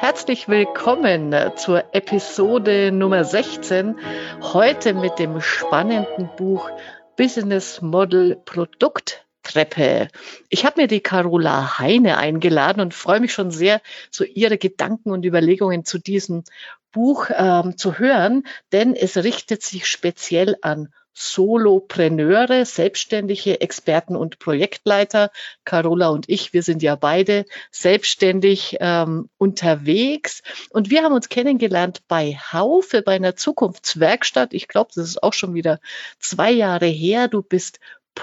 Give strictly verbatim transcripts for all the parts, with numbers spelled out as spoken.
herzlich willkommen zur Episode Nummer sechzehn. Heute mit dem spannenden Buch Business Model Produkttreppe. Ich habe mir die Carola Heine eingeladen und freue mich schon sehr, so ihre Gedanken und Überlegungen zu diesem Buch ähm, zu hören, denn es richtet sich speziell an Solopreneure, selbstständige Experten und Projektleiter. Carola und ich, wir sind ja beide selbstständig ähm, unterwegs und wir haben uns kennengelernt bei Haufe, bei einer Zukunftswerkstatt. Ich glaube, das ist auch schon wieder zwei Jahre her. Du bist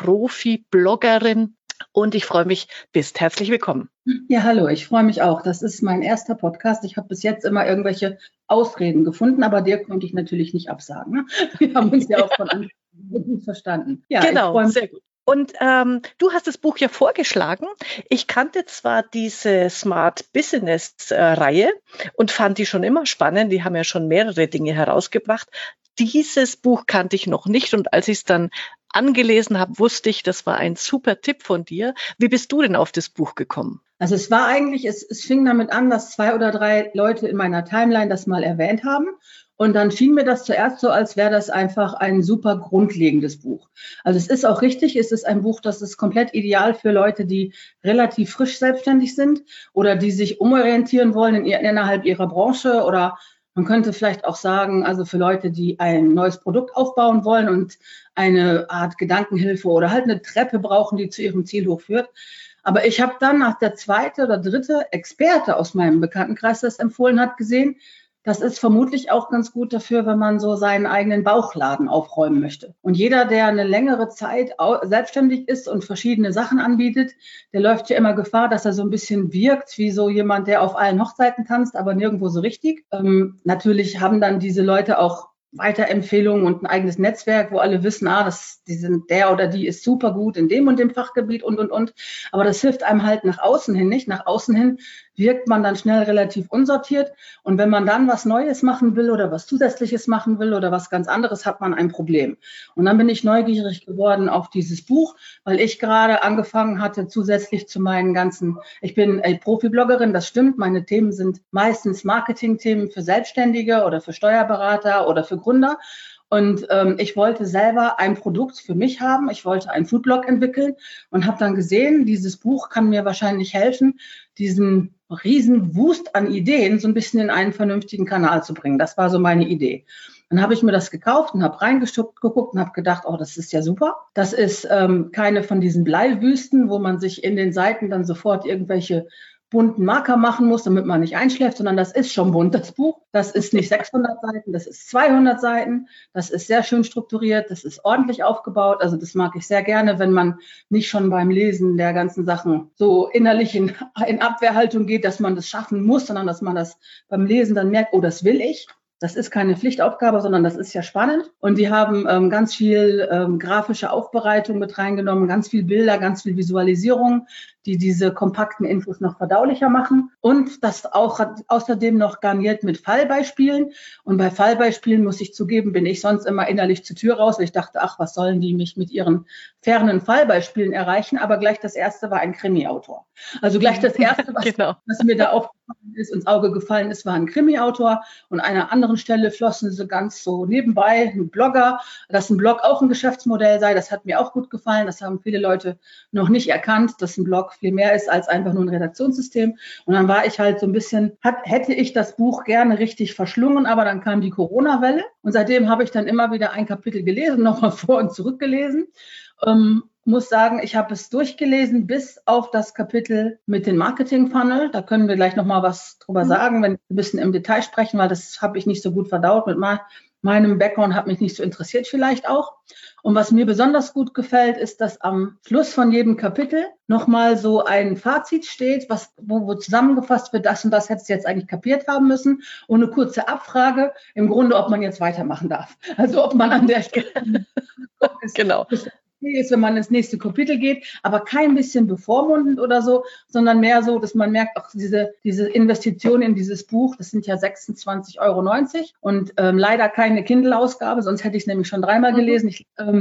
Profi-Bloggerin und ich freue mich, bist herzlich willkommen. Ja, hallo, ich freue mich auch. Das ist mein erster Podcast. Ich habe bis jetzt immer irgendwelche Ausreden gefunden, aber dir konnte ich natürlich nicht absagen. Ne? Wir haben uns ja auch von Anfang an gut verstanden. Ja, genau, sehr gut. Und ähm, du hast das Buch ja vorgeschlagen. Ich kannte zwar diese Smart Business-Reihe äh, und fand die schon immer spannend. Die haben ja schon mehrere Dinge herausgebracht. Dieses Buch kannte ich noch nicht und als ich es dann angelesen habe, wusste ich, das war ein super Tipp von dir. Wie bist du denn auf das Buch gekommen? Also es war eigentlich, es, es fing damit an, dass zwei oder drei Leute in meiner Timeline das mal erwähnt haben. Und dann schien mir das zuerst so, als wäre das einfach ein super grundlegendes Buch. Also es ist auch richtig, es ist ein Buch, das ist komplett ideal für Leute, die relativ frisch selbstständig sind oder die sich umorientieren wollen in, innerhalb ihrer Branche oder man könnte vielleicht auch sagen, also für Leute, die ein neues Produkt aufbauen wollen und eine Art Gedankenhilfe oder halt eine Treppe brauchen, die zu ihrem Ziel hochführt. Aber ich habe dann nach der zweite oder dritte Experte aus meinem Bekanntenkreis, das empfohlen hat, gesehen, das ist vermutlich auch ganz gut dafür, wenn man so seinen eigenen Bauchladen aufräumen möchte. Und jeder, der eine längere Zeit selbstständig ist und verschiedene Sachen anbietet, der läuft ja immer Gefahr, dass er so ein bisschen wirkt wie so jemand, der auf allen Hochzeiten tanzt, aber nirgendwo so richtig. Ähm, natürlich haben dann diese Leute auch Weiterempfehlungen und ein eigenes Netzwerk, wo alle wissen, ah, das, die sind, der oder die ist super gut in dem und dem Fachgebiet und, und, und. Aber das hilft einem halt nach außen hin nicht. Nach außen hin wirkt man dann schnell relativ unsortiert. Und wenn man dann was Neues machen will oder was Zusätzliches machen will oder was ganz anderes, hat man ein Problem. Und dann bin ich neugierig geworden auf dieses Buch, weil ich gerade angefangen hatte, zusätzlich zu meinen ganzen, ich bin äh, Profi-Bloggerin, das stimmt, meine Themen sind meistens Marketing-Themen für Selbstständige oder für Steuerberater oder für Gründer. Und ähm, ich wollte selber ein Produkt für mich haben. Ich wollte einen Foodblog entwickeln und habe dann gesehen, dieses Buch kann mir wahrscheinlich helfen, diesen riesen Wust an Ideen so ein bisschen in einen vernünftigen Kanal zu bringen. Das war so meine Idee. Dann habe ich mir das gekauft und habe reingeguckt und habe gedacht, oh, das ist ja super. Das ist ähm, keine von diesen Bleiwüsten, wo man sich in den Seiten dann sofort irgendwelche bunten Marker machen muss, damit man nicht einschläft, sondern das ist schon bunt, das Buch. Das ist nicht sechshundert Seiten, das ist zweihundert Seiten. Das ist sehr schön strukturiert, das ist ordentlich aufgebaut. Also das mag ich sehr gerne, wenn man nicht schon beim Lesen der ganzen Sachen so innerlich in, in Abwehrhaltung geht, dass man das schaffen muss, sondern dass man das beim Lesen dann merkt, oh, das will ich. Das ist keine Pflichtaufgabe, sondern das ist ja spannend. Und die haben ähm, ganz viel ähm, grafische Aufbereitung mit reingenommen, ganz viel Bilder, ganz viel Visualisierung, die diese kompakten Infos noch verdaulicher machen. Und das auch außerdem noch garniert mit Fallbeispielen. Und bei Fallbeispielen, muss ich zugeben, bin ich sonst immer innerlich zur Tür raus, weil ich dachte, ach, was sollen die mich mit ihren fernen Fallbeispielen erreichen? Aber gleich das erste war ein Krimi-Autor. Also gleich das erste, was, genau. was mir da aufgefallen ist, ins Auge gefallen ist, war ein Krimi-Autor. Und an einer anderen Stelle flossen sie ganz so nebenbei ein Blogger, dass ein Blog auch ein Geschäftsmodell sei. Das hat mir auch gut gefallen. Das haben viele Leute noch nicht erkannt, dass ein Blog viel mehr ist als einfach nur ein Redaktionssystem. Und dann war ich halt so ein bisschen, hat, hätte ich das Buch gerne richtig verschlungen, aber dann kam die Corona-Welle. Und seitdem habe ich dann immer wieder ein Kapitel gelesen, nochmal vor und zurück gelesen. Ähm, muss sagen, ich habe es durchgelesen bis auf das Kapitel mit dem Marketing-Funnel. Da können wir gleich nochmal was drüber sagen, wenn wir ein bisschen im Detail sprechen, weil das habe ich nicht so gut verdaut mit meinem Background, hat mich nicht so interessiert vielleicht auch. Und was mir besonders gut gefällt, ist, dass am Schluss von jedem Kapitel nochmal so ein Fazit steht, was, wo, wo zusammengefasst wird, das und das hättest du jetzt eigentlich kapiert haben müssen und eine kurze Abfrage, im Grunde, ob man jetzt weitermachen darf. Also ob man an der Stelle genau. ist, wenn man ins nächste Kapitel geht, aber kein bisschen bevormundend oder so, sondern mehr so, dass man merkt, auch diese, diese Investition in dieses Buch, das sind ja sechsundzwanzig Euro neunzig und ähm, leider keine Kindle-Ausgabe, sonst hätte ich es nämlich schon dreimal gelesen. Ich, ähm, das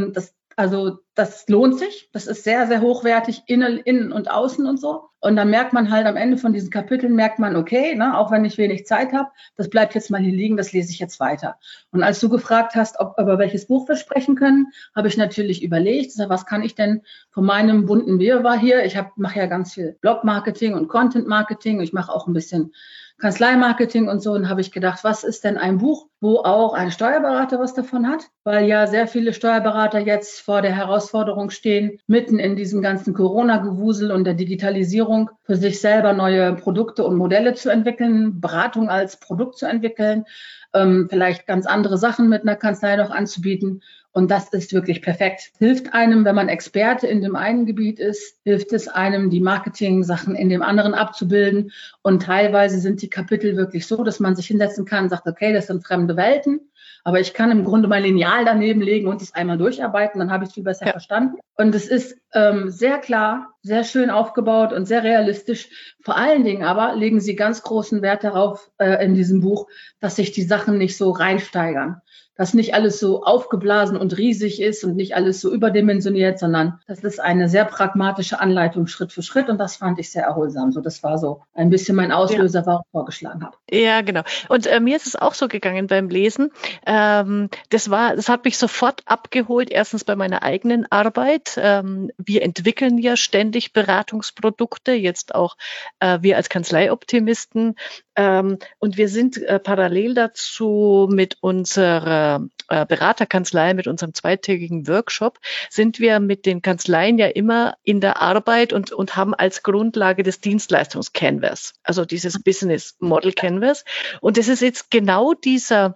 Also das lohnt sich. Das ist sehr, sehr hochwertig, innen, innen und außen und so. Und dann merkt man halt am Ende von diesen Kapiteln, merkt man, okay, ne, auch wenn ich wenig Zeit habe, das bleibt jetzt mal hier liegen, das lese ich jetzt weiter. Und als du gefragt hast, ob, über welches Buch wir sprechen können, habe ich natürlich überlegt, was kann ich denn von meinem bunten Wirrwarr hier, ich mache ja ganz viel Blog-Marketing und Content-Marketing, ich mache auch ein bisschen Kanzleimarketing und so, und habe ich gedacht, was ist denn ein Buch, wo auch ein Steuerberater was davon hat? Weil ja sehr viele Steuerberater jetzt vor der Herausforderung stehen, mitten in diesem ganzen Corona-Gewusel und der Digitalisierung für sich selber neue Produkte und Modelle zu entwickeln, Beratung als Produkt zu entwickeln, ähm, vielleicht ganz andere Sachen mit einer Kanzlei noch anzubieten. Und das ist wirklich perfekt. Hilft einem, wenn man Experte in dem einen Gebiet ist, hilft es einem, die Marketing-Sachen in dem anderen abzubilden. Und teilweise sind die Kapitel wirklich so, dass man sich hinsetzen kann und sagt, okay, das sind fremde Welten, aber ich kann im Grunde mein Lineal daneben legen und es einmal durcharbeiten, dann habe ich es viel besser ja. verstanden. Und es ist ähm, sehr klar, sehr schön aufgebaut und sehr realistisch. Vor allen Dingen aber legen Sie ganz großen Wert darauf äh, in diesem Buch, dass sich die Sachen nicht so reinsteigern. Dass nicht alles so aufgeblasen und riesig ist und nicht alles so überdimensioniert, sondern das ist eine sehr pragmatische Anleitung Schritt für Schritt, und das fand ich sehr erholsam. So, das war so ein bisschen mein Auslöser, ja. warum ich vorgeschlagen habe. Ja, genau. Und äh, mir ist es auch so gegangen beim Lesen. Ähm, das war, das hat mich sofort abgeholt. Erstens bei meiner eigenen Arbeit. Ähm, wir entwickeln ja ständig Beratungsprodukte, jetzt auch äh, wir als Kanzleioptimisten. Ähm, und wir sind äh, parallel dazu mit unserer äh, Beraterkanzlei, mit unserem zweitägigen Workshop, sind wir mit den Kanzleien ja immer in der Arbeit und, und haben als Grundlage das Dienstleistungs-Canvas, also dieses Business Model Canvas. Und das ist jetzt genau dieser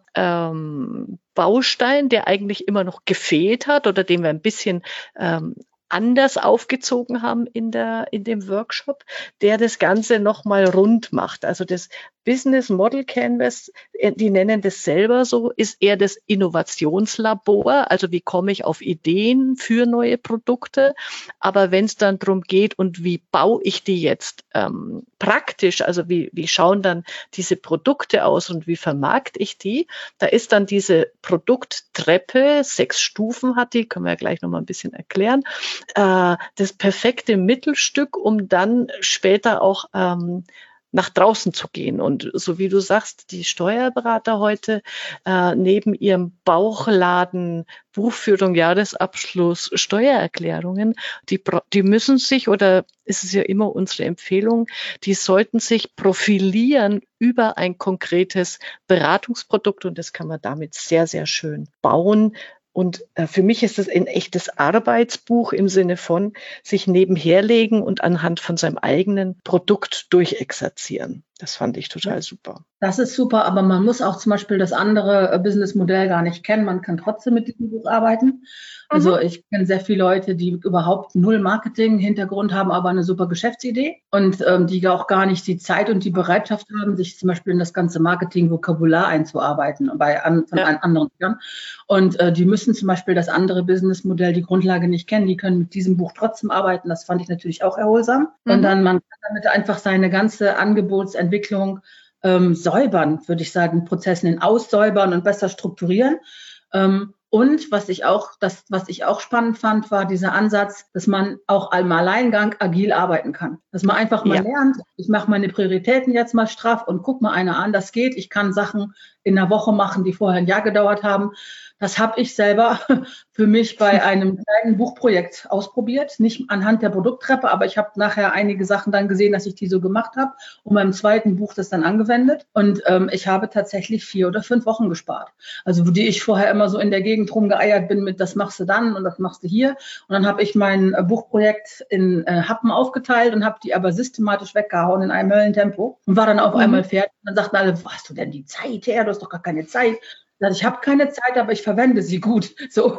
ähm, Baustein, der eigentlich immer noch gefehlt hat oder den wir ein bisschen ähm, anders aufgezogen haben in der, in dem Workshop, der das Ganze nochmal rund macht. Also das Business Model Canvas, die nennen das selber so, ist eher das Innovationslabor. Also wie komme ich auf Ideen für neue Produkte? Aber wenn es dann darum geht, und wie baue ich die jetzt ähm, praktisch, also wie, wie schauen dann diese Produkte aus und wie vermarkte ich die, da ist dann diese Produkttreppe, sechs Stufen hat die, können wir ja gleich nochmal ein bisschen erklären, äh, das perfekte Mittelstück, um dann später auch ähm, nach draußen zu gehen. Und so wie du sagst, die Steuerberater heute äh, neben ihrem Bauchladen Buchführung, Jahresabschluss, Steuererklärungen, die, die müssen sich, oder ist es ja immer unsere Empfehlung, die sollten sich profilieren über ein konkretes Beratungsprodukt, und das kann man damit sehr, sehr schön bauen. Und äh, für mich ist das ein echtes Arbeitsbuch im Sinne von sich nebenherlegen und anhand von seinem eigenen Produkt durchexerzieren. Das fand ich total super. Das ist super, aber man muss auch zum Beispiel das andere Businessmodell gar nicht kennen. Man kann trotzdem mit diesem Buch arbeiten. Also ich kenne sehr viele Leute, die überhaupt null Marketing-Hintergrund haben, aber eine super Geschäftsidee und ähm, die auch gar nicht die Zeit und die Bereitschaft haben, sich zum Beispiel in das ganze Marketing-Vokabular einzuarbeiten bei an, von ja. anderen Firmen. Und äh, die müssen zum Beispiel das andere Businessmodell, die Grundlage nicht kennen. Die können mit diesem Buch trotzdem arbeiten. Das fand ich natürlich auch erholsam. Mhm. Und dann man kann damit einfach seine ganze Angebotsentwicklung ähm, säubern, würde ich sagen, Prozessen aussäubern und besser strukturieren. Ähm, Und was ich auch, das, was ich auch spannend fand, war dieser Ansatz, dass man auch im Alleingang agil arbeiten kann. Dass man einfach mal ja. lernt, ich mache meine Prioritäten jetzt mal straff und guck mal einer an, das geht. Ich kann Sachen in einer Woche machen, die vorher ein Jahr gedauert haben. Das habe ich selber für mich bei einem kleinen Buchprojekt ausprobiert. Nicht anhand der Produkttreppe, aber ich habe nachher einige Sachen dann gesehen, dass ich die so gemacht habe und beim zweiten Buch das dann angewendet. Und ähm, ich habe tatsächlich vier oder fünf Wochen gespart. Also wo die ich vorher immer so in der Gegend rumgeeiert bin mit, das machst du dann und das machst du hier. Und dann habe ich mein äh, Buchprojekt in äh, Happen aufgeteilt und habe die aber systematisch weggehauen in einem Höllentempo und war dann auf mhm. einmal fertig. Und dann sagten alle, wo hast du denn die Zeit her? Du hast doch gar keine Zeit. Ich habe keine Zeit, aber ich verwende sie gut. So,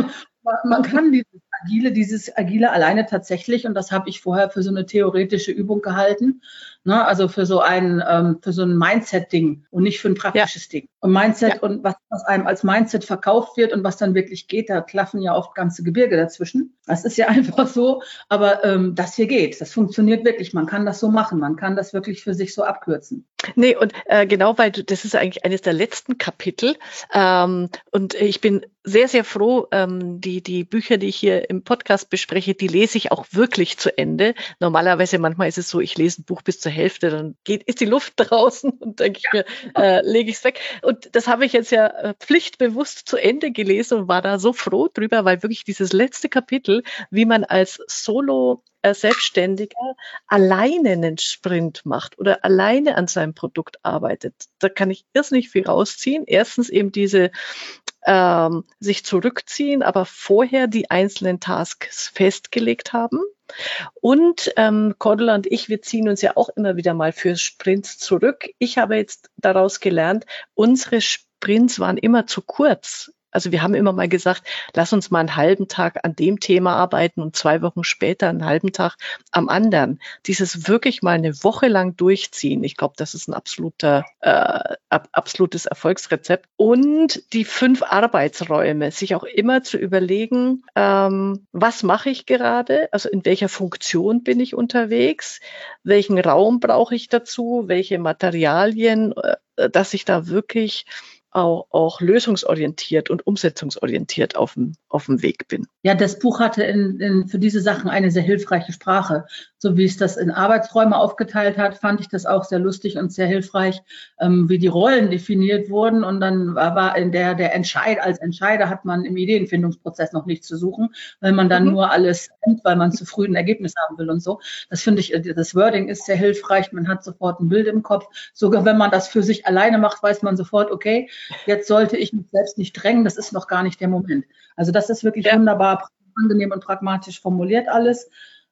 man kann dieses Agile, dieses Agile alleine tatsächlich, und das habe ich vorher für so eine theoretische Übung gehalten, Ne? Also für so ein, ähm, für so ein Mindset-Ding und nicht für ein praktisches ja. Ding. Und Mindset ja. und was, was einem als Mindset verkauft wird und was dann wirklich geht, da klaffen ja oft ganze Gebirge dazwischen. Das ist ja einfach so, aber ähm, das hier geht, das funktioniert wirklich. Man kann das so machen, man kann das wirklich für sich so abkürzen. Nee, und äh, genau, weil du, das ist eigentlich eines der letzten Kapitel. Ähm, und ich bin sehr, sehr froh, ähm, die, die Bücher, die ich hier im Podcast bespreche, die lese ich auch wirklich zu Ende. Normalerweise, manchmal ist es so, ich lese ein Buch bis zur Hälfte, dann geht, ist die Luft draußen und denke ich mir, äh, lege ich es weg. Und das habe ich jetzt ja äh, pflichtbewusst zu Ende gelesen und war da so froh drüber, weil wirklich dieses letzte Kapitel, wie man als Solo Selbstständiger alleine einen Sprint macht oder alleine an seinem Produkt arbeitet. Da kann ich irrsinnig viel rausziehen. Erstens eben diese ähm, sich zurückziehen, aber vorher die einzelnen Tasks festgelegt haben. Und ähm, Cordula und ich, wir ziehen uns ja auch immer wieder mal für Sprints zurück. Ich habe jetzt daraus gelernt, unsere Sprints waren immer zu kurz. Also wir haben immer mal gesagt, lass uns mal einen halben Tag an dem Thema arbeiten und zwei Wochen später einen halben Tag am anderen. Dieses wirklich mal eine Woche lang durchziehen, ich glaube, das ist ein absoluter, äh, absolutes Erfolgsrezept. Und die fünf Arbeitsräume, sich auch immer zu überlegen, ähm, was mache ich gerade, also in welcher Funktion bin ich unterwegs, welchen Raum brauche ich dazu, welche Materialien, äh, dass ich da wirklich Auch, auch lösungsorientiert und umsetzungsorientiert auf dem, auf dem Weg bin. Ja, das Buch hatte in, in, für diese Sachen eine sehr hilfreiche Sprache. So wie es das in Arbeitsräume aufgeteilt hat, fand ich das auch sehr lustig und sehr hilfreich, ähm, wie die Rollen definiert wurden. Und dann war in der, der Entscheid, als Entscheider hat man im Ideenfindungsprozess noch nichts zu suchen, weil man dann mhm. nur alles kennt, weil man zu früh ein Ergebnis haben will und so. Das finde ich, das Wording ist sehr hilfreich. Man hat sofort ein Bild im Kopf. Sogar wenn man das für sich alleine macht, weiß man sofort, okay, jetzt sollte ich mich selbst nicht drängen, das ist noch gar nicht der Moment. Also das ist wirklich ja. wunderbar, angenehm und pragmatisch formuliert alles.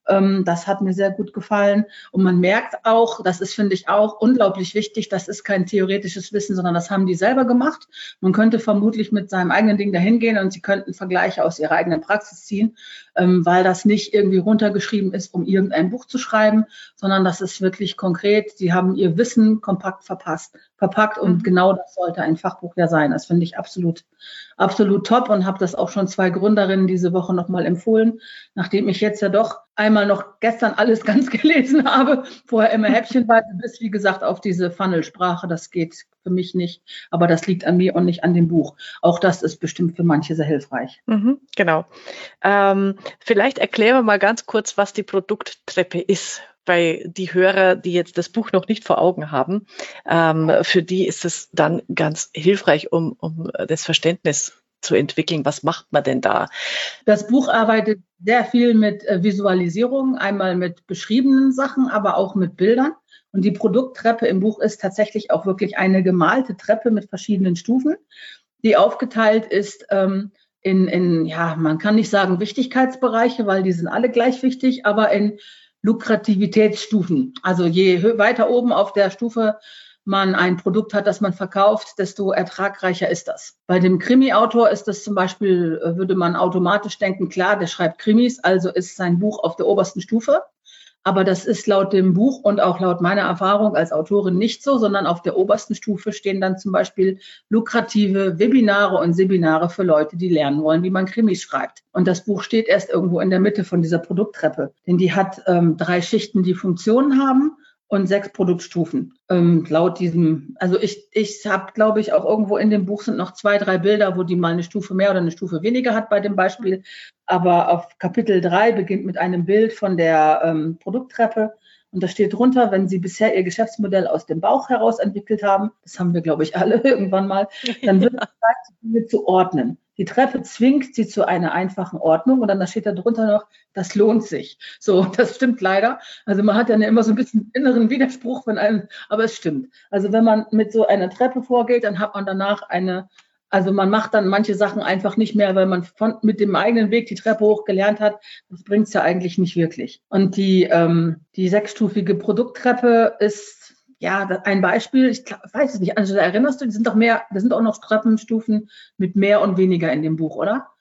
Das hat mir sehr gut gefallen. Und man merkt auch, das ist, finde ich, auch unglaublich wichtig, das ist kein theoretisches Wissen, sondern das haben die selber gemacht. Man könnte vermutlich mit seinem eigenen Ding dahin gehen und sie könnten Vergleiche aus ihrer eigenen Praxis ziehen, weil das nicht irgendwie runtergeschrieben ist, um irgendein Buch zu schreiben, sondern das ist wirklich konkret. Sie haben ihr Wissen kompakt verpasst, verpackt und mhm. genau das sollte ein Fachbuch ja sein. Das finde ich absolut, absolut top und habe das auch schon zwei Gründerinnen diese Woche nochmal empfohlen, nachdem ich jetzt ja doch einmal noch gestern alles ganz gelesen habe, vorher immer häppchenweise, bis, wie gesagt, auf diese Funnelsprache. Das geht für mich nicht, aber das liegt an mir und nicht an dem Buch. Auch das ist bestimmt für manche sehr hilfreich. Mhm, genau. Ähm, vielleicht erklären wir mal ganz kurz, was die Produkttreppe ist. Bei die Hörer, die jetzt das Buch noch nicht vor Augen haben, ähm, für die ist es dann ganz hilfreich, um, um das Verständnis zu entwickeln. Was macht man denn da? Das Buch arbeitet sehr viel mit äh, Visualisierung, einmal mit beschriebenen Sachen, aber auch mit Bildern. Und die Produkttreppe im Buch ist tatsächlich auch wirklich eine gemalte Treppe mit verschiedenen Stufen, die aufgeteilt ist ähm, in, in, ja, man kann nicht sagen Wichtigkeitsbereiche, weil die sind alle gleich wichtig, aber in Lukrativitätsstufen. Also je weiter oben auf der Stufe man ein Produkt hat, das man verkauft, desto ertragreicher ist das. Bei dem Krimi-Autor ist das zum Beispiel, würde man automatisch denken, klar, der schreibt Krimis, also ist sein Buch auf der obersten Stufe. Aber das ist laut dem Buch und auch laut meiner Erfahrung als Autorin nicht so, sondern auf der obersten Stufe stehen dann zum Beispiel lukrative Webinare und Seminare für Leute, die lernen wollen, wie man Krimis schreibt. Und das Buch steht erst irgendwo in der Mitte von dieser Produkttreppe, denn die hat ähm, drei Schichten, die Funktionen haben und sechs Produktstufen. Ähm, laut diesem, also ich, ich habe, glaube ich, auch irgendwo in dem Buch sind noch zwei, drei Bilder, wo die mal eine Stufe mehr oder eine Stufe weniger hat bei dem Beispiel. Aber auf Kapitel drei beginnt mit einem Bild von der ähm, Produkttreppe. Und da steht drunter, wenn Sie bisher Ihr Geschäftsmodell aus dem Bauch heraus entwickelt haben, das haben wir, glaube ich, alle irgendwann mal, dann wird es Zeit, die Dinge zu ordnen. Die Treppe zwingt sie zu einer einfachen Ordnung und dann steht da drunter noch, das lohnt sich. So, das stimmt leider. Also man hat ja immer so ein bisschen inneren Widerspruch von einem, aber es stimmt. Also wenn man mit so einer Treppe vorgeht, dann hat man danach eine, also man macht dann manche Sachen einfach nicht mehr, weil man von, mit dem eigenen Weg die Treppe hoch gelernt hat. Das bringt es ja eigentlich nicht wirklich. Und die, ähm, die sechsstufige Produkttreppe ist ja ein Beispiel. Ich weiß es nicht. Angela, erinnerst du? Die sind doch mehr, da sind auch noch Treppenstufen mit mehr und weniger in dem Buch, oder?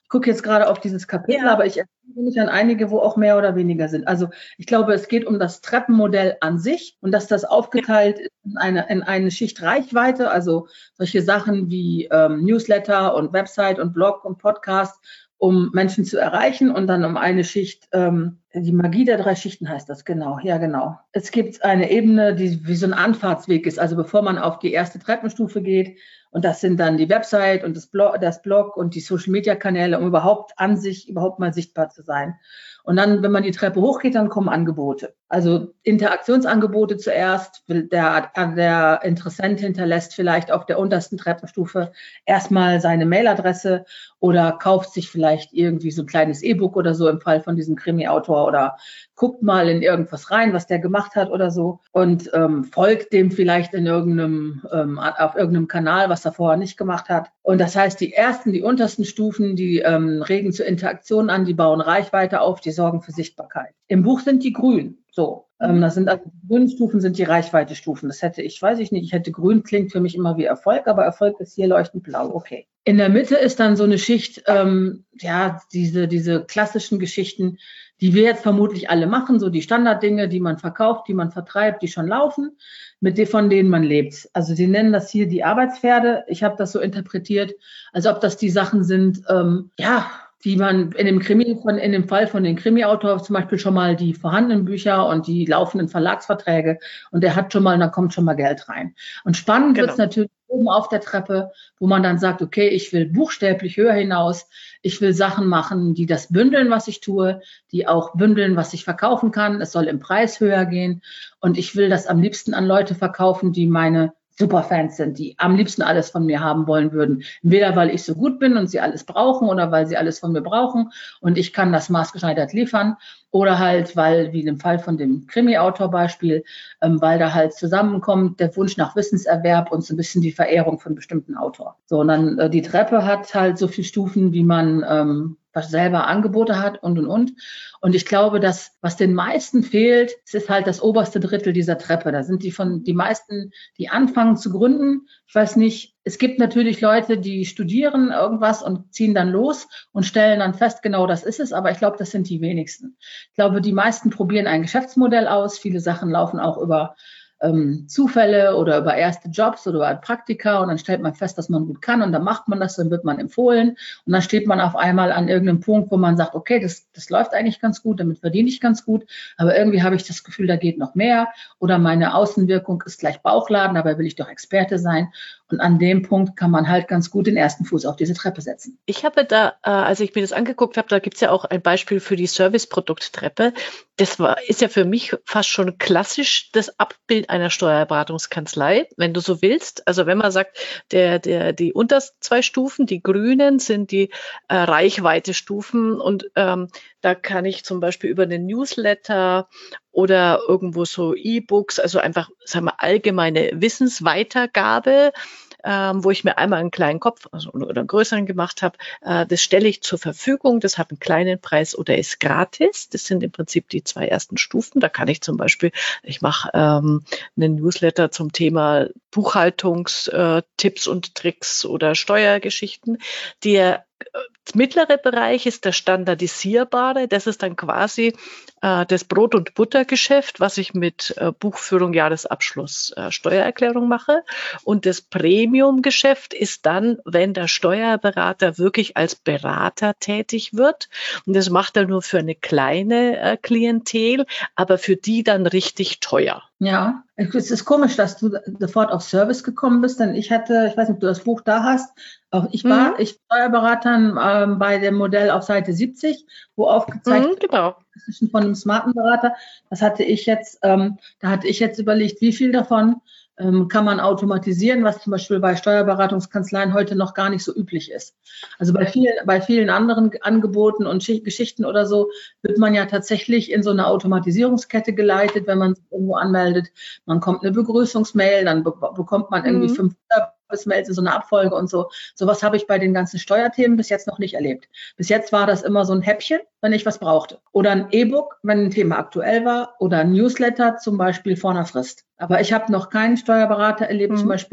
Ich gucke jetzt gerade auf dieses Kapitel, ja. aber ich erinnere mich an einige, wo auch mehr oder weniger sind. Also ich glaube, es geht um das Treppenmodell an sich und dass das aufgeteilt ist in eine, in eine Schicht Reichweite, also solche Sachen wie ähm, Newsletter und Website und Blog und Podcast, um Menschen zu erreichen und dann um eine Schicht, ähm, die Magie der drei Schichten heißt das, genau, ja genau. Es gibt eine Ebene, die wie so ein Anfahrtsweg ist, also bevor man auf die erste Treppenstufe geht, und das sind dann die Website und das Blog, das Blog und die Social-Media-Kanäle, um überhaupt an sich, überhaupt mal sichtbar zu sein. Und dann, wenn man die Treppe hochgeht, dann kommen Angebote. Also Interaktionsangebote zuerst. Der, der Interessent hinterlässt vielleicht auf der untersten Treppenstufe erstmal seine Mailadresse oder kauft sich vielleicht irgendwie so ein kleines E-Book oder so im Fall von diesem Krimi-Autor oder guckt mal in irgendwas rein, was der gemacht hat oder so und ähm, folgt dem vielleicht in irgendeinem, ähm, auf irgendeinem Kanal, was er vorher nicht gemacht hat. Und das heißt, die ersten, die untersten Stufen, die ähm, regen zur Interaktion an, die bauen Reichweite auf, die sorgen für Sichtbarkeit. Im Buch sind die grün. So, ähm, das sind also die grünen Stufen sind die Reichweite-Stufen. Das hätte ich, weiß ich nicht, ich hätte grün klingt für mich immer wie Erfolg, aber Erfolg ist hier leuchtend blau, okay. In der Mitte ist dann so eine Schicht, ähm, ja, diese, diese klassischen Geschichten, die wir jetzt vermutlich alle machen, so die Standarddinge, die man verkauft, die man vertreibt, die schon laufen, mit denen, von denen man lebt. Also sie nennen das hier die Arbeitspferde. Ich habe das so interpretiert, als ob das die Sachen sind, ähm, ja, die man in dem Krimi, von, in dem Fall von den Krimi-Autor zum Beispiel schon mal die vorhandenen Bücher und die laufenden Verlagsverträge und der hat schon mal, da kommt schon mal Geld rein. Und spannend genau. wird es natürlich oben auf der Treppe, wo man dann sagt, okay, ich will buchstäblich höher hinaus, ich will Sachen machen, die das bündeln, was ich tue, die auch bündeln, was ich verkaufen kann, es soll im Preis höher gehen und ich will das am liebsten an Leute verkaufen, die meine Superfans sind, die am liebsten alles von mir haben wollen würden. Entweder weil ich so gut bin und sie alles brauchen oder weil sie alles von mir brauchen und ich kann das maßgeschneidert liefern oder halt, weil, wie im Fall von dem Krimi-Autor-Beispiel, ähm, weil da halt zusammenkommt der Wunsch nach Wissenserwerb und so ein bisschen die Verehrung von bestimmten Autor. So, und dann äh, die Treppe hat halt so viele Stufen, wie man ähm, was selber Angebote hat und, und, und. Und ich glaube, dass was den meisten fehlt, es ist halt das oberste Drittel dieser Treppe. Da sind die von, die meisten, die anfangen zu gründen. Ich weiß nicht, es gibt natürlich Leute, die studieren irgendwas und ziehen dann los und stellen dann fest, genau das ist es. Aber ich glaube, das sind die wenigsten. Ich glaube, die meisten probieren ein Geschäftsmodell aus. Viele Sachen laufen auch über ähm, Zufälle oder über erste Jobs oder über Praktika und dann stellt man fest, dass man gut kann und dann macht man das, dann wird man empfohlen und dann steht man auf einmal an irgendeinem Punkt, wo man sagt, okay, das, das läuft eigentlich ganz gut, damit verdiene ich ganz gut, aber irgendwie habe ich das Gefühl, da geht noch mehr oder meine Außenwirkung ist gleich Bauchladen, dabei will ich doch Experte sein. Und an dem Punkt kann man halt ganz gut den ersten Fuß auf diese Treppe setzen. Ich habe da, äh, als ich mir das angeguckt habe, da gibt's ja auch ein Beispiel für die Service-Produkt-Treppe. Das war, ist ja für mich fast schon klassisch das Abbild einer Steuerberatungskanzlei, wenn du so willst. Also wenn man sagt, der, der, die untersten zwei Stufen, die grünen, sind die äh, Reichweite-Stufen und ähm, da kann ich zum Beispiel über einen Newsletter oder irgendwo so E-Books, also einfach, sagen wir, allgemeine Wissensweitergabe, ähm, wo ich mir einmal einen kleinen Kopf also, oder einen größeren gemacht habe, äh, das stelle ich zur Verfügung, das hat einen kleinen Preis oder ist gratis. Das sind im Prinzip die zwei ersten Stufen. Da kann ich zum Beispiel, ich mache ähm, einen Newsletter zum Thema Buchhaltungstipps äh, und Tricks oder Steuergeschichten. Der mittlere Bereich ist der standardisierbare. Das ist dann quasi äh, das Brot- und Buttergeschäft, was ich mit äh, Buchführung, Jahresabschluss, äh, Steuererklärung mache. Und das Premium-Geschäft ist dann, wenn der Steuerberater wirklich als Berater tätig wird. Und das macht er nur für eine kleine äh, Klientel, aber für die dann richtig teuer. Ja, es ist komisch, dass du sofort auf Service gekommen bist, denn ich hatte, ich weiß nicht, ob du das Buch da hast, auch ich war, mhm. ich war Steuerberaterin ähm, bei dem Modell auf Seite siebzig, wo aufgezeigt mhm, genau. wird, von einem smarten Berater, das hatte ich jetzt, ähm, da hatte ich jetzt überlegt, wie viel davon ähm, kann man automatisieren, was zum Beispiel bei Steuerberatungskanzleien heute noch gar nicht so üblich ist. Also bei vielen, bei vielen anderen Angeboten und Schicht, Geschichten oder so wird man ja tatsächlich in so eine Automatisierungskette geleitet, wenn man sich irgendwo anmeldet. Man kommt eine Begrüßungsmail, dann be bekommt man irgendwie mhm. fünf Service-Mails in so einer Abfolge und so. Sowas habe ich bei den ganzen Steuerthemen bis jetzt noch nicht erlebt. Bis jetzt war das immer so ein Häppchen, wenn ich was brauchte. Oder ein E-Book, wenn ein Thema aktuell war. Oder ein Newsletter, zum Beispiel vor einer Frist. Aber ich habe noch keinen Steuerberater erlebt, mhm. zum Beispiel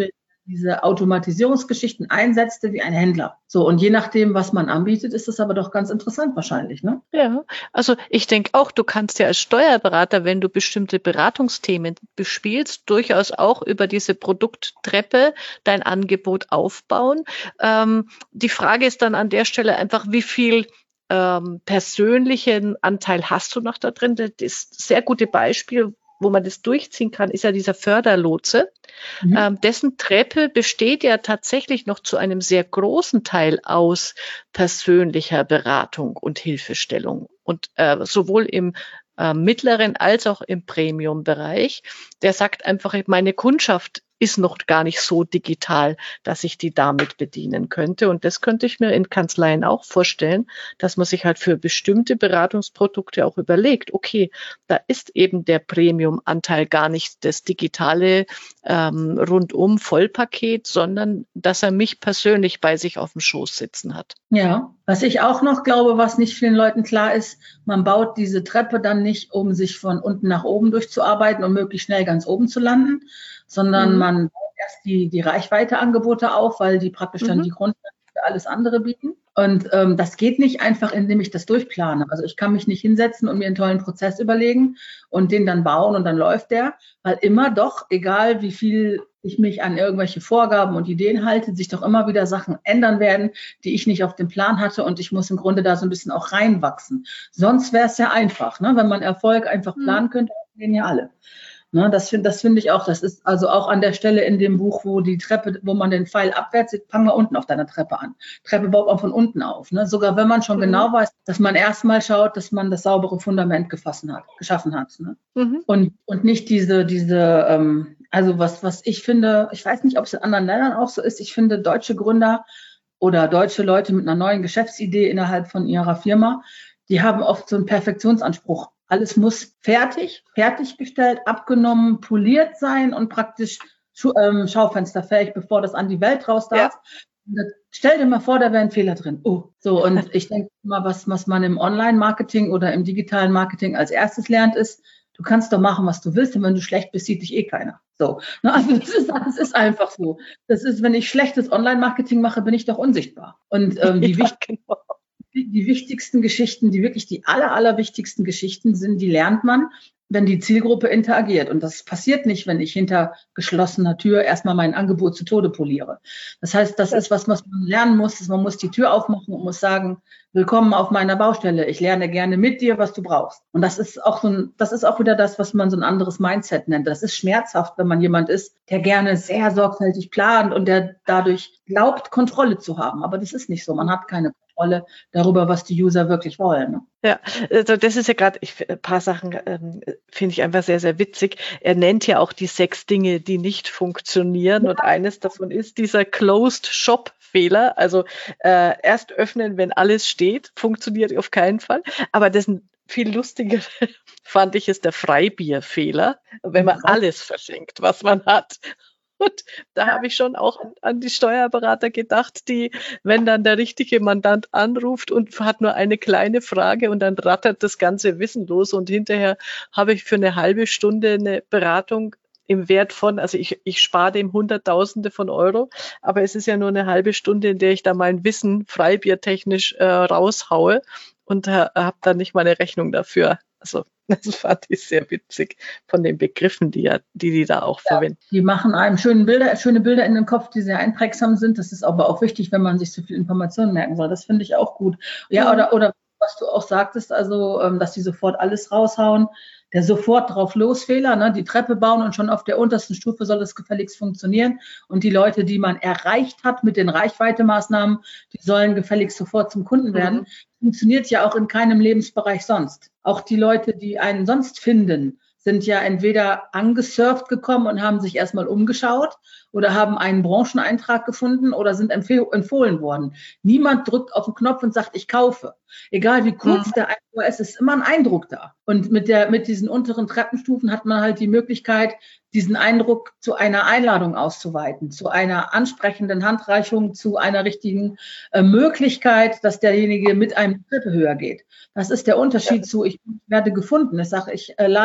diese Automatisierungsgeschichten einsetzte wie ein Händler. So, und je nachdem, was man anbietet, ist es aber doch ganz interessant wahrscheinlich, ne? Ja, also ich denke auch, du kannst ja als Steuerberater, wenn du bestimmte Beratungsthemen bespielst, durchaus auch über diese Produkttreppe dein Angebot aufbauen. Ähm, die Frage ist dann an der Stelle einfach, wie viel ähm, persönlichen Anteil hast du noch da drin? Das sehr gute Beispiel, wo man das durchziehen kann, ist ja dieser Förderlotse. Mhm. Ähm, dessen Treppe besteht ja tatsächlich noch zu einem sehr großen Teil aus persönlicher Beratung und Hilfestellung. Und äh, sowohl im äh, mittleren als auch im Premium-Bereich. Der sagt einfach, meine Kundschaft ist noch gar nicht so digital, dass ich die damit bedienen könnte. Und das könnte ich mir in Kanzleien auch vorstellen, dass man sich halt für bestimmte Beratungsprodukte auch überlegt, okay, da ist eben der Premium-Anteil gar nicht das digitale ähm, rundum Vollpaket, sondern dass er mich persönlich bei sich auf dem Schoß sitzen hat. Ja, was ich auch noch glaube, was nicht vielen Leuten klar ist, man baut diese Treppe dann nicht, um sich von unten nach oben durchzuarbeiten und möglichst schnell ganz oben zu landen, sondern mhm. man baut erst die, die Reichweiteangebote auf, weil die praktisch mhm. dann die Grundlage für alles andere bieten. Und ähm, das geht nicht einfach, indem ich das durchplane. Also ich kann mich nicht hinsetzen und mir einen tollen Prozess überlegen und den dann bauen und dann läuft der, weil immer doch, egal wie viel ich mich an irgendwelche Vorgaben und Ideen halte, sich doch immer wieder Sachen ändern werden, die ich nicht auf dem Plan hatte und ich muss im Grunde da so ein bisschen auch reinwachsen. Sonst wäre es ja einfach, ne? Wenn man Erfolg einfach planen könnte, gehen ja alle. Ne, das finde das finde ich auch. Das ist also auch an der Stelle in dem Buch, wo die Treppe, wo man den Pfeil abwärts sieht, fangen wir unten auf deiner Treppe an. Treppe baut man von unten auf. Ne? Sogar wenn man schon mhm. genau weiß, dass man erstmal schaut, dass man das saubere Fundament gefassen hat, geschaffen hat. Ne? Mhm. Und, und nicht diese, diese, ähm, also was, was ich finde, ich weiß nicht, ob es in anderen Ländern auch so ist, ich finde deutsche Gründer oder deutsche Leute mit einer neuen Geschäftsidee innerhalb von ihrer Firma, die haben oft so einen Perfektionsanspruch. Alles muss fertig, fertiggestellt, abgenommen, poliert sein und praktisch ähm, schaufensterfähig, bevor das an die Welt raus darf. Ja. Stell dir mal vor, da wäre ein Fehler drin. Oh, so, und ich denke mal, was, was man im Online-Marketing oder im digitalen Marketing als erstes lernt, ist, du kannst doch machen, was du willst, und wenn du schlecht bist, sieht dich eh keiner. So, also das ist, das ist einfach so. Das ist, wenn ich schlechtes Online-Marketing mache, bin ich doch unsichtbar. Und ähm, die ja, genau. Die, die wichtigsten Geschichten, die wirklich die aller, aller wichtigsten Geschichten sind, die lernt man, wenn die Zielgruppe interagiert. Und das passiert nicht, wenn ich hinter geschlossener Tür erstmal mein Angebot zu Tode poliere. Das heißt, das ist was, was man lernen muss. Dass man muss die Tür aufmachen und muss sagen, willkommen auf meiner Baustelle. Ich lerne gerne mit dir, was du brauchst. Und das ist auch so ein, das ist auch wieder das, was man so ein anderes Mindset nennt. Das ist schmerzhaft, wenn man jemand ist, der gerne sehr sorgfältig plant und der dadurch glaubt, Kontrolle zu haben. Aber das ist nicht so. Man hat keine Kontrolle darüber, was die User wirklich wollen. Ne? Ja, also das ist ja gerade, ein paar Sachen ähm, finde ich einfach sehr, sehr witzig. Er nennt ja auch die sechs Dinge, die nicht funktionieren. Ja. Und eines davon ist dieser Closed-Shop-Fehler. Also äh, erst öffnen, wenn alles steht, funktioniert auf keinen Fall. Aber das ein viel lustiger fand ich ist der Freibierfehler, wenn man alles verschenkt, was man hat. Und da habe ich schon auch an, an die Steuerberater gedacht, die, wenn dann der richtige Mandant anruft und hat nur eine kleine Frage und dann rattert das ganze Wissen los und hinterher habe ich für eine halbe Stunde eine Beratung im Wert von, also ich, ich spare dem Hunderttausende von Euro, aber es ist ja nur eine halbe Stunde, in der ich da mein Wissen freibiertechnisch äh, raushaue und äh, habe dann nicht mal eine Rechnung dafür. Also das fand ich sehr witzig von den Begriffen, die ja, die, die da auch ja, verwenden. Die machen einem schöne Bilder, schöne Bilder in den Kopf, die sehr einprägsam sind. Das ist aber auch wichtig, wenn man sich so viel Informationen merken soll. Das finde ich auch gut. Ja, mhm. oder, oder was du auch sagtest, also, dass die sofort alles raushauen. Der sofort drauf los Fehler, ne? Die Treppe bauen und schon auf der untersten Stufe soll es gefälligst funktionieren. Und die Leute, die man erreicht hat mit den Reichweitemaßnahmen, die sollen gefälligst sofort zum Kunden werden. Mhm. Funktioniert ja auch in keinem Lebensbereich sonst. Auch die Leute, die einen sonst finden, sind ja entweder angesurft gekommen und haben sich erstmal umgeschaut oder haben einen Brancheneintrag gefunden oder sind empf- empfohlen worden. Niemand drückt auf den Knopf und sagt, ich kaufe. Egal wie kurz mhm. der Eindruck ist, ist immer ein Eindruck da. Und mit der, mit diesen unteren Treppenstufen hat man halt die Möglichkeit, diesen Eindruck zu einer Einladung auszuweiten, zu einer ansprechenden Handreichung, zu einer richtigen äh, Möglichkeit, dass derjenige mit einem Treppe höher geht. Das ist der Unterschied ja. zu, ich werde gefunden. Ich sage, ich äh, lade jemanden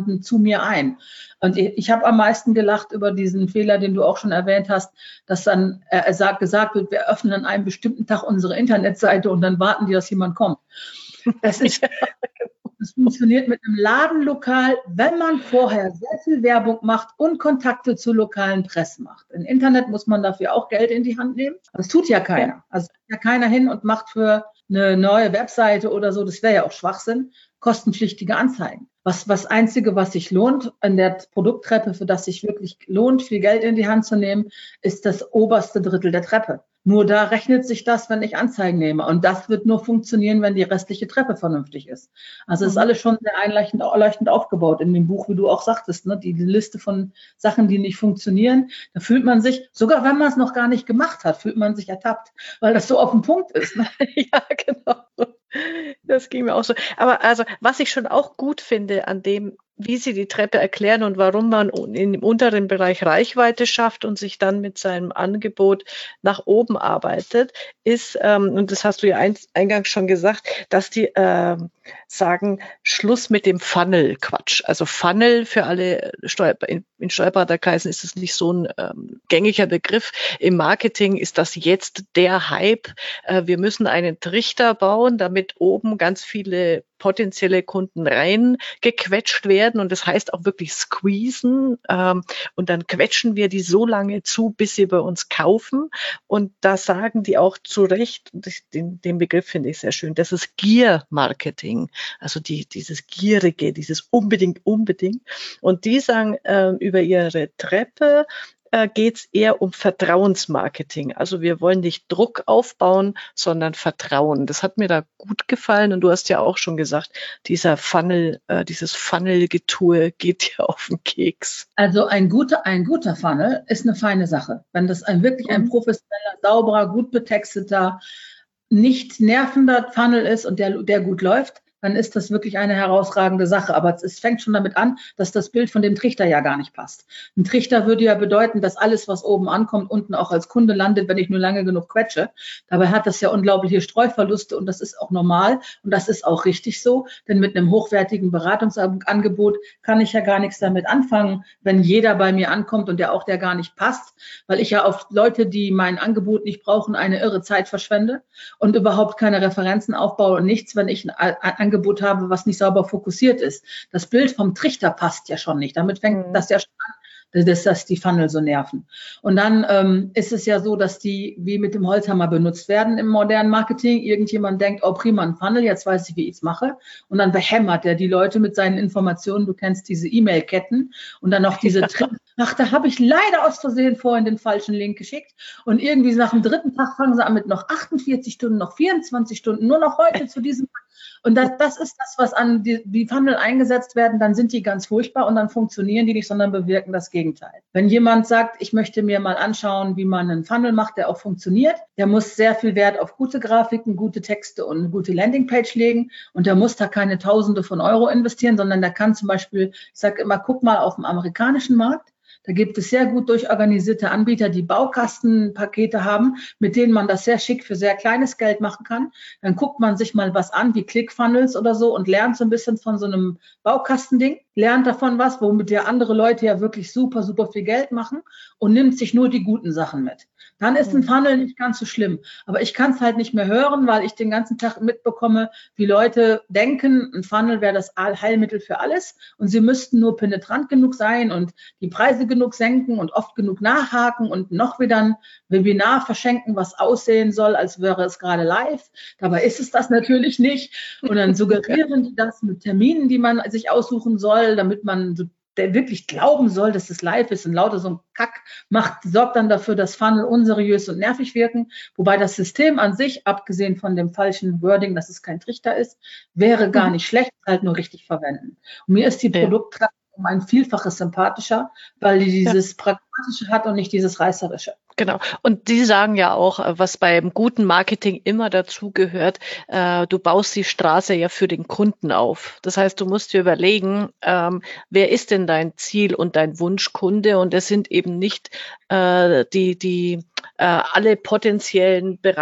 jemanden zu mir ein. Und ich, ich habe am meisten gelacht über diesen Fehler, den du auch schon erwähnt hast, dass dann äh, sagt, gesagt wird, wir öffnen an einem bestimmten Tag unsere Internetseite und dann warten die, dass jemand kommt. Das ist, ja. Das funktioniert mit einem Ladenlokal, wenn man vorher sehr viel Werbung macht und Kontakte zur lokalen Presse macht. Im Internet muss man dafür auch Geld in die Hand nehmen. Das tut ja keiner. Ja. Also ja keiner hin und macht für eine neue Webseite oder so, das wäre ja auch Schwachsinn, kostenpflichtige Anzeigen. Was, was Einzige, was sich lohnt an der Produkttreppe, für das sich wirklich lohnt, viel Geld in die Hand zu nehmen, ist das oberste Drittel der Treppe. Nur da rechnet sich das, wenn ich Anzeigen nehme. Und das wird nur funktionieren, wenn die restliche Treppe vernünftig ist. Also es ist alles schon sehr einleuchtend, einleuchtend aufgebaut in dem Buch, wie du auch sagtest, ne? Die, die Liste von Sachen, die nicht funktionieren. Da fühlt man sich, sogar wenn man es noch gar nicht gemacht hat, fühlt man sich ertappt, weil das so auf dem Punkt ist. Ne? Ja, genau. Das ging mir auch so. Aber also, was ich schon auch gut finde an dem, wie Sie die Treppe erklären und warum man im unteren Bereich Reichweite schafft und sich dann mit seinem Angebot nach oben arbeitet, ist, ähm, und das hast du ja ein, eingangs schon gesagt, dass die ähm, sagen, Schluss mit dem Funnel-Quatsch. Also Funnel für alle Steuer, in, in Steuerberaterkreisen ist es nicht so ein ähm, gängiger Begriff. Im Marketing ist das jetzt der Hype. Äh, wir müssen einen Trichter bauen, damit oben ganz viele potenzielle Kunden reingequetscht werden und das heißt auch wirklich squeezen ähm, und dann quetschen wir die so lange zu, bis sie bei uns kaufen und da sagen die auch zu Recht, den, den Begriff finde ich sehr schön, das ist Gier-Marketing, also die, dieses Gierige, dieses unbedingt, unbedingt und die sagen äh, über ihre Treppe, geht es eher um Vertrauensmarketing. Also wir wollen nicht Druck aufbauen, sondern Vertrauen. Das hat mir da gut gefallen und du hast ja auch schon gesagt, dieser Funnel, äh, dieses Funnel-Getue geht ja auf den Keks. Also ein guter, ein guter Funnel ist eine feine Sache. Wenn das ein wirklich ein professioneller, sauberer, gut betexteter, nicht nervender Funnel ist und der, der gut läuft, dann ist das wirklich eine herausragende Sache. Aber es fängt schon damit an, dass das Bild von dem Trichter ja gar nicht passt. Ein Trichter würde ja bedeuten, dass alles, was oben ankommt, unten auch als Kunde landet, wenn ich nur lange genug quetsche. Dabei hat das ja unglaubliche Streuverluste und das ist auch normal und das ist auch richtig so. Denn mit einem hochwertigen Beratungsangebot kann ich ja gar nichts damit anfangen, wenn jeder bei mir ankommt und der auch der gar nicht passt, weil ich ja auf Leute, die mein Angebot nicht brauchen, eine irre Zeit verschwende und überhaupt keine Referenzen aufbaue und nichts, wenn ich ein Angebot habe, was nicht sauber fokussiert ist. Das Bild vom Trichter passt ja schon nicht. Damit fängt mhm. das ja schon an, dass, dass die Funnel so nerven. Und dann ähm, ist es ja so, dass die wie mit dem Holzhammer benutzt werden im modernen Marketing. Irgendjemand denkt, oh prima, ein Funnel, jetzt weiß ich, wie ich es mache. Und dann behämmert er die Leute mit seinen Informationen. Du kennst diese E-Mail-Ketten und dann noch diese ja. Ach, da habe ich leider aus Versehen vorhin den falschen Link geschickt. Und irgendwie nach dem dritten Tag fangen sie an mit noch achtundvierzig Stunden, noch vierundzwanzig Stunden, nur noch heute zu diesem. Und das, das ist das, was an die, die Funnel eingesetzt werden, dann sind die ganz furchtbar und dann funktionieren die nicht, sondern bewirken das Gegenteil. Wenn jemand sagt, ich möchte mir mal anschauen, wie man einen Funnel macht, der auch funktioniert, der muss sehr viel Wert auf gute Grafiken, gute Texte und eine gute Landingpage legen und der muss da keine Tausende von Euro investieren, sondern der kann zum Beispiel, ich sage immer, guck mal auf dem amerikanischen Markt. Da gibt es sehr gut durchorganisierte Anbieter, die Baukastenpakete haben, mit denen man das sehr schick für sehr kleines Geld machen kann. Dann guckt man sich mal was an, wie ClickFunnels oder so und lernt so ein bisschen von so einem Baukastending, lernt davon was, womit ja andere Leute ja wirklich super, super viel Geld machen und nimmt sich nur die guten Sachen mit. Dann ist ein Funnel nicht ganz so schlimm. Aber ich kann es halt nicht mehr hören, weil ich den ganzen Tag mitbekomme, wie Leute denken, ein Funnel wäre das Allheilmittel für alles und sie müssten nur penetrant genug sein und die Preise genug senken und oft genug nachhaken und noch wieder ein Webinar verschenken, was aussehen soll, als wäre es gerade live. Dabei ist es das natürlich nicht. Und dann suggerieren die das mit Terminen, die man sich aussuchen soll, damit man so der wirklich glauben soll, dass es live ist und lauter so ein Kack macht, sorgt dann dafür, dass Funnel unseriös und nervig wirken. Wobei das System an sich, abgesehen von dem falschen Wording, dass es kein Trichter ist, wäre gar nicht schlecht, halt nur richtig verwenden. Und mir ist die Ja. Produkttrennung um ein Vielfaches sympathischer, weil die dieses ja. Pragmatische hat und nicht dieses Reißerische. Genau. Und die sagen ja auch, was beim guten Marketing immer dazu gehört, äh, du baust die Straße ja für den Kunden auf. Das heißt, du musst dir überlegen, ähm, wer ist denn dein Ziel und dein Wunschkunde? Und es sind eben nicht äh, die, die äh, alle potenziellen Berater,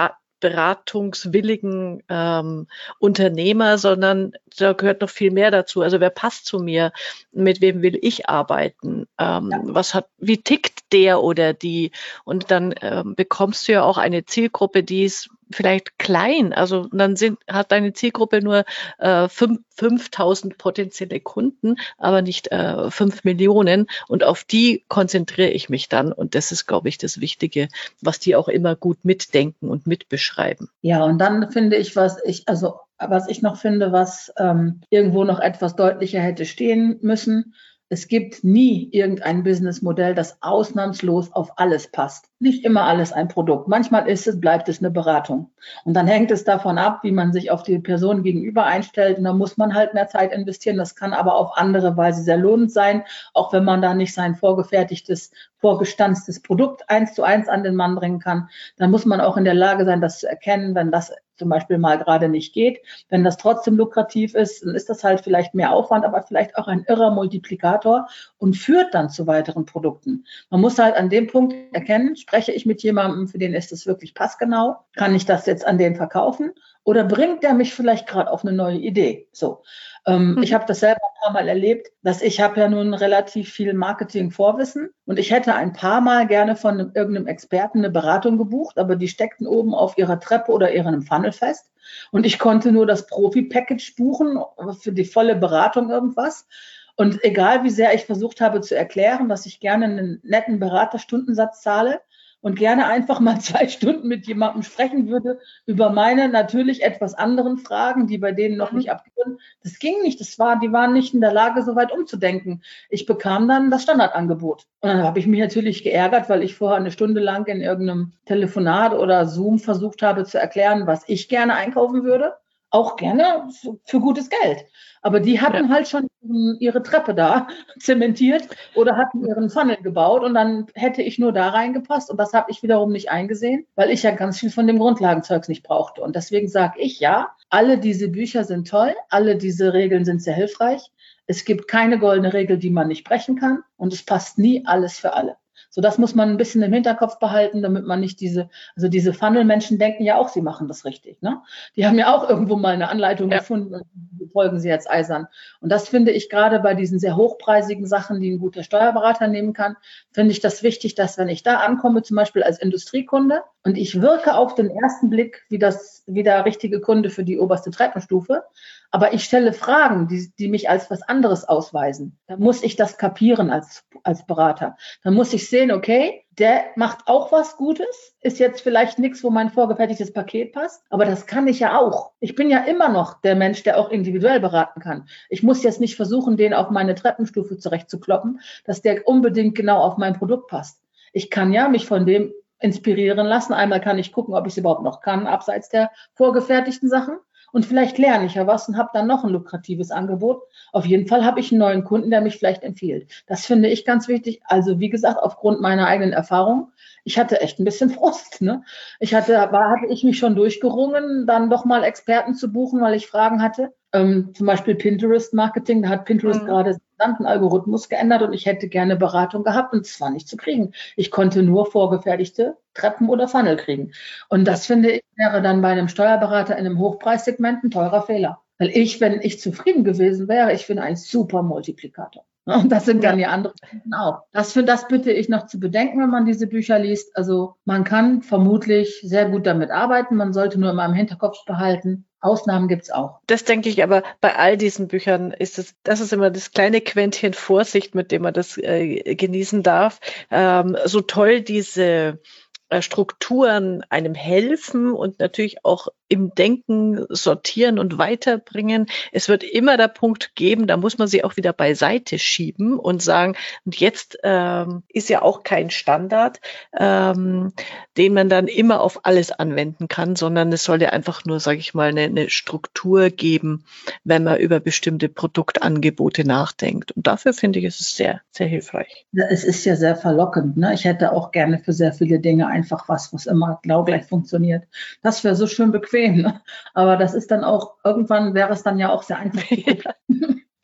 beratungswilligen ähm, Unternehmer, sondern da gehört noch viel mehr dazu. Also wer passt zu mir? Mit wem will ich arbeiten? Ähm, Ja. Was hat, wie tickt der oder die? Und dann ähm, bekommst du ja auch eine Zielgruppe, die ist vielleicht klein. Also dann sind, hat deine Zielgruppe nur äh, fünf, fünftausend potenzielle Kunden, aber nicht äh, fünf Millionen. Und auf die konzentriere ich mich dann. Und das ist, glaube ich, das Wichtige, was die auch immer gut mitdenken und mitbeschreiben. Ja, und dann finde ich, was ich, also was ich noch finde, was ähm, irgendwo noch etwas deutlicher hätte stehen müssen. Es gibt nie irgendein Businessmodell, das ausnahmslos auf alles passt. Nicht immer alles ein Produkt. Manchmal ist es, bleibt es eine Beratung. Und dann hängt es davon ab, wie man sich auf die Person gegenüber einstellt. Und da muss man halt mehr Zeit investieren. Das kann aber auf andere Weise sehr lohnend sein, auch wenn man da nicht sein vorgefertigtes, vorgestanztes Produkt eins zu eins an den Mann bringen kann. Dann muss man auch in der Lage sein, das zu erkennen, wenn das zum Beispiel mal gerade nicht geht. Wenn das trotzdem lukrativ ist, dann ist das halt vielleicht mehr Aufwand, aber vielleicht auch ein irrer Multiplikator und führt dann zu weiteren Produkten. Man muss halt an dem Punkt erkennen, spreche ich mit jemandem, für den ist es wirklich passgenau? Kann ich das jetzt an den verkaufen? Oder bringt der mich vielleicht gerade auf eine neue Idee? So. Ähm, mhm. Ich habe das selber ein paar Mal erlebt, dass ich habe ja nun relativ viel Marketing-Vorwissen und ich hätte ein paar Mal gerne von einem, irgendeinem Experten eine Beratung gebucht, aber die steckten oben auf ihrer Treppe oder ihrem Funnel fest und ich konnte nur das Profi-Package buchen für die volle Beratung irgendwas. Und egal, wie sehr ich versucht habe zu erklären, dass ich gerne einen netten Beraterstundensatz zahle und gerne einfach mal zwei Stunden mit jemandem sprechen würde über meine natürlich etwas anderen Fragen, die bei denen noch nicht abgewöhnt. Das ging nicht. Das war, die waren nicht in der Lage, so weit umzudenken. Ich bekam dann das Standardangebot. Und dann habe ich mich natürlich geärgert, weil ich vorher eine Stunde lang in irgendeinem Telefonat oder Zoom versucht habe zu erklären, was ich gerne einkaufen würde. Auch gerne für gutes Geld. Aber die hatten ja. halt schon ihre Treppe da zementiert oder hatten ihren Funnel gebaut und dann hätte ich nur da reingepasst und das habe ich wiederum nicht eingesehen, weil ich ja ganz viel von dem Grundlagenzeugs nicht brauchte. Und deswegen sage ich ja, alle diese Bücher sind toll, alle diese Regeln sind sehr hilfreich. Es gibt keine goldene Regel, die man nicht brechen kann und es passt nie alles für alle. So, das muss man ein bisschen im Hinterkopf behalten, damit man nicht diese, also diese Funnel-Menschen denken ja auch, sie machen das richtig, ne? Die haben ja auch irgendwo mal eine Anleitung ja. gefunden und die folgen sie jetzt eisern. Und das finde ich gerade bei diesen sehr hochpreisigen Sachen, die ein guter Steuerberater nehmen kann, finde ich das wichtig, dass wenn ich da ankomme, zum Beispiel als Industriekunde und ich wirke auf den ersten Blick wie das, wie der richtige Kunde für die oberste Treppenstufe, aber ich stelle Fragen, die, die mich als was anderes ausweisen. Dann muss ich das kapieren als, als Berater. Dann muss ich sehen, okay, der macht auch was Gutes, ist jetzt vielleicht nichts, wo mein vorgefertigtes Paket passt, aber das kann ich ja auch. Ich bin ja immer noch der Mensch, der auch individuell beraten kann. Ich muss jetzt nicht versuchen, den auf meine Treppenstufe zurechtzukloppen, dass der unbedingt genau auf mein Produkt passt. Ich kann ja mich von dem inspirieren lassen. Einmal kann ich gucken, ob ich es überhaupt noch kann, abseits der vorgefertigten Sachen. Und vielleicht lerne ich ja was und habe dann noch ein lukratives Angebot. Auf jeden Fall habe ich einen neuen Kunden, der mich vielleicht empfiehlt. Das finde ich ganz wichtig. Also wie gesagt, aufgrund meiner eigenen Erfahrung, ich hatte echt ein bisschen Frust. Ne? Ich hatte, war, hatte ich mich schon durchgerungen, dann doch mal Experten zu buchen, weil ich Fragen hatte. Ähm, zum Beispiel Pinterest-Marketing, da hat Pinterest mhm. gerade den Algorithmus geändert und ich hätte gerne Beratung gehabt und es war nicht zu kriegen. Ich konnte nur vorgefertigte Treppen oder Funnel kriegen. Und das, finde ich, wäre dann bei einem Steuerberater in einem Hochpreissegment ein teurer Fehler. Weil ich, wenn ich zufrieden gewesen wäre, ich finde ein super Multiplikator. Und das sind dann ja, die anderen Kunden auch. Das, für das bitte ich noch zu bedenken, wenn man diese Bücher liest. Also man kann vermutlich sehr gut damit arbeiten. Man sollte nur immer im Hinterkopf behalten, Ausnahmen gibt's auch. Das denke ich, aber bei all diesen Büchern ist es, das ist immer das kleine Quäntchen Vorsicht, mit dem man das äh, genießen darf. Ähm, so toll diese äh, Strukturen einem helfen und natürlich auch im Denken sortieren und weiterbringen. Es wird immer der Punkt geben, da muss man sie auch wieder beiseite schieben und sagen, und jetzt ähm, ist ja auch kein Standard, ähm, den man dann immer auf alles anwenden kann, sondern es soll ja einfach nur, sage ich mal, eine, eine Struktur geben, wenn man über bestimmte Produktangebote nachdenkt. Und dafür finde ich, ist es sehr, sehr hilfreich. Ja, es ist ja sehr verlockend. Ne? Ich hätte auch gerne für sehr viele Dinge einfach was, was immer genau gleich funktioniert. Das wäre so schön bequem. Ne? Aber das ist dann auch, irgendwann wäre es dann ja auch sehr einfach. Ja.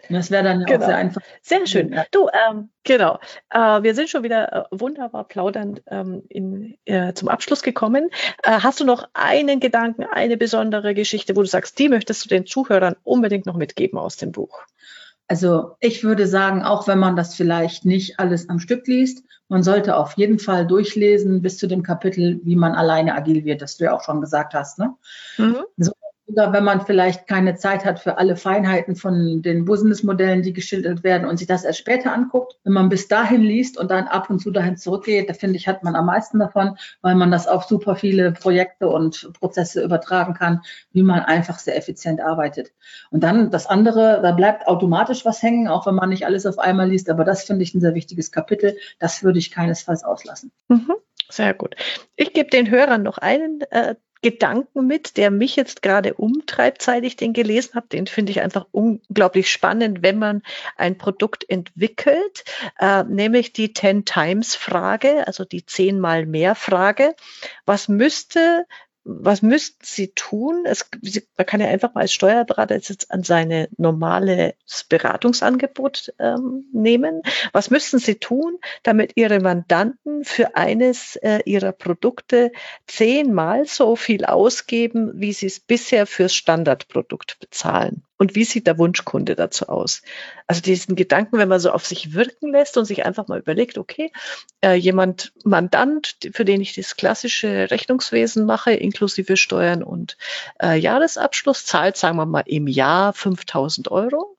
Das wäre dann ja Genau. auch sehr einfach. Sehr schön. Ja. Du, ähm, genau. Äh, wir sind schon wieder äh, wunderbar plaudernd ähm, in, äh, zum Abschluss gekommen. Äh, hast du noch einen Gedanken, eine besondere Geschichte, wo du sagst, die möchtest du den Zuhörern unbedingt noch mitgeben aus dem Buch? Also ich würde sagen, auch wenn man das vielleicht nicht alles am Stück liest, man sollte auf jeden Fall durchlesen bis zu dem Kapitel, wie man alleine agil wird, das du ja auch schon gesagt hast. Ne? Mhm. So, oder wenn man vielleicht keine Zeit hat für alle Feinheiten von den Businessmodellen, die geschildert werden und sich das erst später anguckt. Wenn man bis dahin liest und dann ab und zu dahin zurückgeht, da finde ich, hat man am meisten davon, weil man das auf super viele Projekte und Prozesse übertragen kann, wie man einfach sehr effizient arbeitet. Und dann das andere, da bleibt automatisch was hängen, auch wenn man nicht alles auf einmal liest. Aber das finde ich ein sehr wichtiges Kapitel. Das würde ich keinesfalls auslassen. Mhm. Sehr gut. Ich gebe den Hörern noch einen äh, Gedanken mit, der mich jetzt gerade umtreibt, seit ich den gelesen habe. Den finde ich einfach unglaublich spannend, wenn man ein Produkt entwickelt, äh, nämlich die Ten-Times-Frage, also die zehnmal-mehr-Frage. Was müsste Was müssten Sie tun? Es, man kann ja einfach mal als Steuerberater jetzt an sein normales Beratungsangebot ähm, nehmen. Was müssten Sie tun, damit Ihre Mandanten für eines äh, Ihrer Produkte zehnmal so viel ausgeben, wie Sie es bisher fürs Standardprodukt bezahlen? Und wie sieht der Wunschkunde dazu aus? Also diesen Gedanken, wenn man so auf sich wirken lässt und sich einfach mal überlegt, okay, äh, jemand, Mandant, für den ich das klassische Rechnungswesen mache, inklusive Steuern und äh, Jahresabschluss, zahlt, sagen wir mal, im Jahr fünftausend Euro.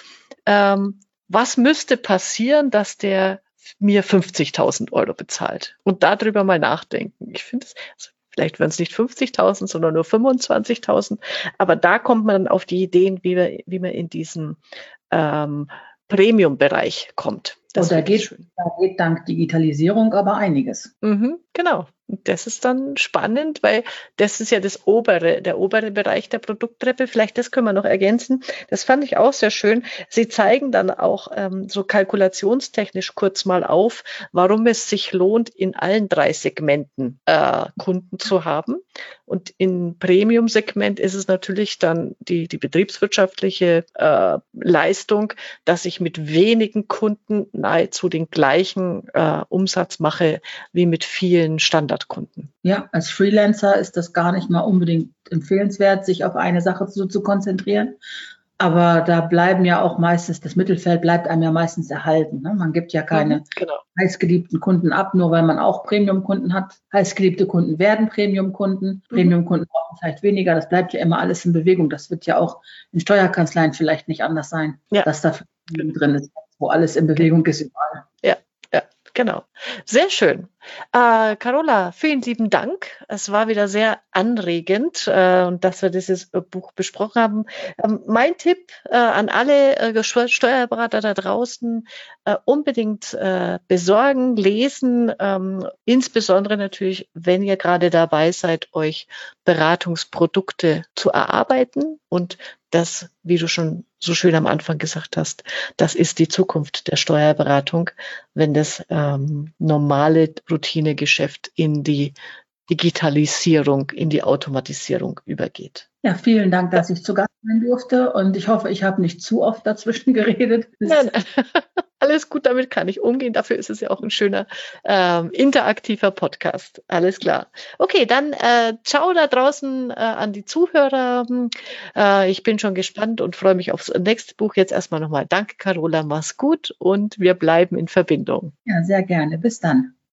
Ähm, was müsste passieren, dass der mir fünfzigtausend Euro bezahlt? Und darüber mal nachdenken. Ich finde es, also vielleicht wären es nicht fünfzigtausend, sondern nur fünfundzwanzigtausend. Aber da kommt man dann auf die Ideen, wie, wir, wie man in diesen ähm, Premium-Bereich kommt. Das Und da geht, schön. da geht dank Digitalisierung aber einiges. Mhm, genau. Das ist dann spannend, weil das ist ja das obere, der obere Bereich der Produkttreppe. Vielleicht das können wir noch ergänzen. Das fand ich auch sehr schön. Sie zeigen dann auch ähm, so kalkulationstechnisch kurz mal auf, warum es sich lohnt, in allen drei Segmenten äh, Kunden zu haben. Und im Premium-Segment ist es natürlich dann die, die betriebswirtschaftliche äh, Leistung, dass ich mit wenigen Kunden nahezu den gleichen äh, Umsatz mache wie mit vielen Standardkunden. Ja, als Freelancer ist das gar nicht mal unbedingt empfehlenswert, sich auf eine Sache zu, zu konzentrieren. Aber da bleiben ja auch meistens, das Mittelfeld bleibt einem ja meistens erhalten. Ne? Man gibt ja keine mhm, genau. heißgeliebten Kunden ab, nur weil man auch Premium-Kunden hat. Heißgeliebte Kunden werden Premium-Kunden. Premium-Kunden brauchen vielleicht weniger. Das bleibt ja immer alles in Bewegung. Das wird ja auch in Steuerkanzleien vielleicht nicht anders sein, ja. dass da drin ist, wo alles in Bewegung ist überall. Ja, ja, genau. Sehr schön. Äh, Carola, vielen lieben Dank. Es war wieder sehr anregend, äh, dass wir dieses äh, Buch besprochen haben. Ähm, mein Tipp äh, an alle äh, Steuerberater da draußen, äh, unbedingt äh, besorgen, lesen, ähm, insbesondere natürlich, wenn ihr gerade dabei seid, euch Beratungsprodukte zu erarbeiten. Und das, wie du schon so schön am Anfang gesagt hast, das ist die Zukunft der Steuerberatung, wenn das ähm, normale Routinegeschäft in die Digitalisierung, in die Automatisierung übergeht. Ja, vielen Dank, dass ich zu Gast sein durfte und ich hoffe, ich habe nicht zu oft dazwischen geredet. Nein, alles gut, damit kann ich umgehen. Dafür ist es ja auch ein schöner ähm, interaktiver Podcast. Alles klar. Okay, dann äh, ciao da draußen äh, an die Zuhörer. Äh, ich bin schon gespannt und freue mich aufs nächste Buch. Jetzt erstmal nochmal danke, Carola, mach's gut und wir bleiben in Verbindung. Ja, sehr gerne. Bis dann.